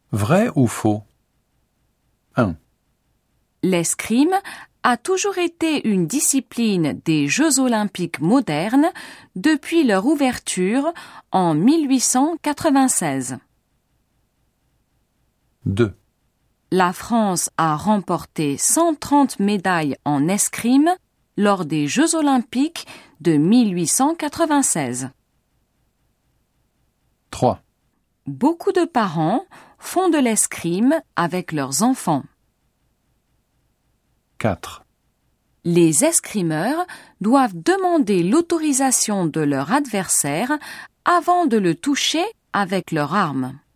Vrai ou faux? 1, L'escrime a toujours été une discipline des Jeux olympiques modernes depuis leur ouverture en 1896. 2, La France a remporté 130 médailles en escrime lors des Jeux olympiques de 1896. 3, Beaucoup de parents font de l'escrime avec leurs enfants. 4, Les escrimeurs doivent demander l'autorisation de leur adversaire avant de le toucher avec leur arme.